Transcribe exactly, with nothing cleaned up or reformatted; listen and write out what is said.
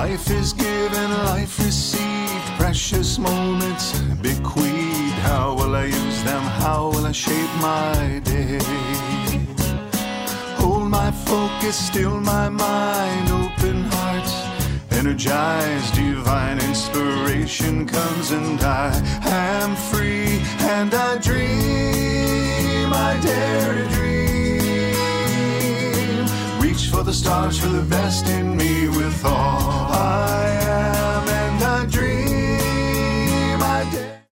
Life is given, life received, precious moments bequeathed. How will I use them? How will I shape my day? Hold my focus, still my mind, open heart, energized. Divine inspiration comes and I am free, and I dream, I dare to dream. Reach for the stars, for the best in me with all I am.